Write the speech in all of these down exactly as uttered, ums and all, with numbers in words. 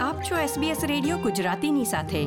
આપ છો SBS radio ગુજરાતીની સાથે.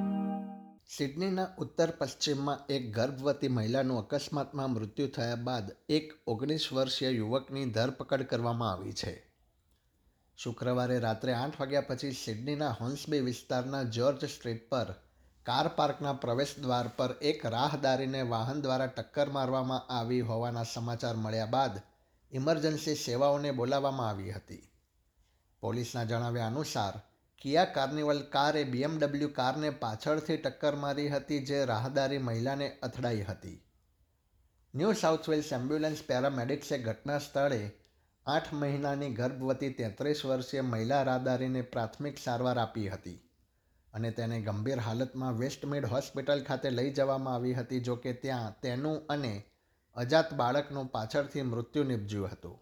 સિડનીના ઉત્તર પશ્ચિમમાં એક ગર્ભવતી મહિલાનું અકસ્માતમાં મૃત્યુ થયા બાદ એક ઓગણીસ વર્ષીય યુવકની ધરપકડ કરવામાં આવી છે. શુક્રવારે રાત્રે આઠ વાગ્યા પછી સિડનીના હોર્ન્સબી વિસ્તારના જ્યોર્જ સ્ટ્રીટ પર કાર પાર્કના પ્રવેશ દ્વાર પર એક રાહદારીને વાહન દ્વારા ટક્કર મારવામાં આવી હોવાના સમાચાર મળ્યા બાદ ઇમરજન્સી સેવાઓને બોલાવવામાં આવી હતી. પોલીસના જણાવ્યા અનુસાર કિયા કાર્નિવલ કાર એ બીએમડબલ્યુ કારને પાછળથી ટક્કર મારી હતી, જે રાહદારી મહિલાને અથડાઈ હતી. ન્યૂ સાઉથ વેલ્સ એમ્બ્યુલન્સ પેરામેડિક્સે ઘટના સ્થળે આઠ મહિનાની ગર્ભવતી તેત્રીસ વર્ષીય મહિલા રાહદારીને પ્રાથમિક સારવાર આપી હતી અને તેને ગંભીર હાલતમાં વેસ્ટમીડ હોસ્પિટલ ખાતે લઈ જવામાં આવી હતી. જોકે ત્યાં તેનું અને અજાત બાળકનું પાછળથી મૃત્યુ નિપજ્યું હતું.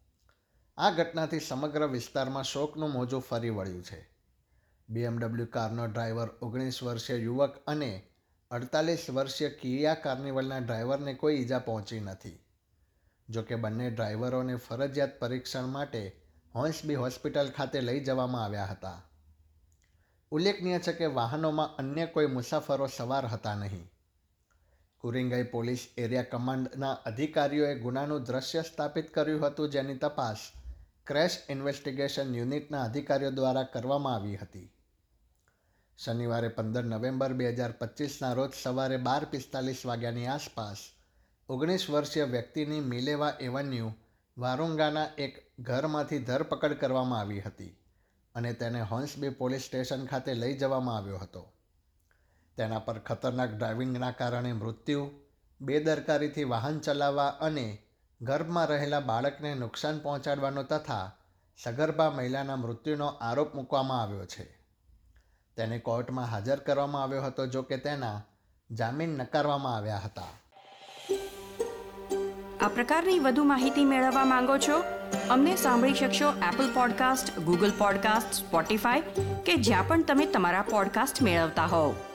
આ ઘટનાથી સમગ્ર વિસ્તારમાં શોકનું મોજું ફરી વળ્યું છે. બીએમડબલ્યુ કારનો ડ્રાઈવર ઓગણીસ વર્ષીય યુવક અને અડતાલીસ વર્ષીય કિયા કાર્નિવલના ડ્રાઈવરને કોઈ ઈજા પહોંચી નથી. જોકે બંને ડ્રાઈવરોને ફરજિયાત પરીક્ષણ માટે હોર્ન્સબી હોસ્પિટલ ખાતે લઈ જવામાં આવ્યા હતા. ઉલ્લેખનીય છે કે વાહનોમાં અન્ય કોઈ મુસાફરો સવાર હતા નહીં. કુરિંગાઈ પોલીસ એરિયા કમાન્ડના અધિકારીઓએ ગુનાનું દ્રશ્ય સ્થાપિત કર્યું હતું, જેની તપાસ ક્રેશ ઇન્વેસ્ટિગેશન યુનિટના અધિકારીઓ દ્વારા કરવામાં આવી હતી. શનિવારે પંદર નવેમ્બર બે હજાર પચીસના રોજ સવારે બાર પિસ્તાલીસ વાગ્યાની આસપાસ ઓગણીસ વર્ષીય વ્યક્તિની મિલેવા એવન્યુ વારુંગાના એક ઘરમાંથી ધરપકડ કરવામાં આવી હતી અને તેને હોર્ન્સબી પોલીસ સ્ટેશન ખાતે લઈ જવામાં આવ્યો હતો. તેના પર ખતરનાક ડ્રાઇવિંગના કારણે મૃત્યુ, બેદરકારીથી વાહન ચલાવવા અને ગર્ભમાં રહેલા બાળકને નુકસાન પહોંચાડવાનો તથા સગર્ભા મહિલાના મૃત્યુનો આરોપ મૂકવામાં આવ્યો છે. તેને કોર્ટમાં હાજર કરવામાં આવ્યો હતો, જો કે તેના જામીન નકારવામાં આવ્યા હતા. આ પ્રકારની વધુ માહિતી મેળવવા માંગો છો? અમને સાંભળી શકશો Apple podcast, Google podcast, Spotify કે જ્યાં પણ તમે તમારા પોડકાસ્ટ મેળવતા હોવ.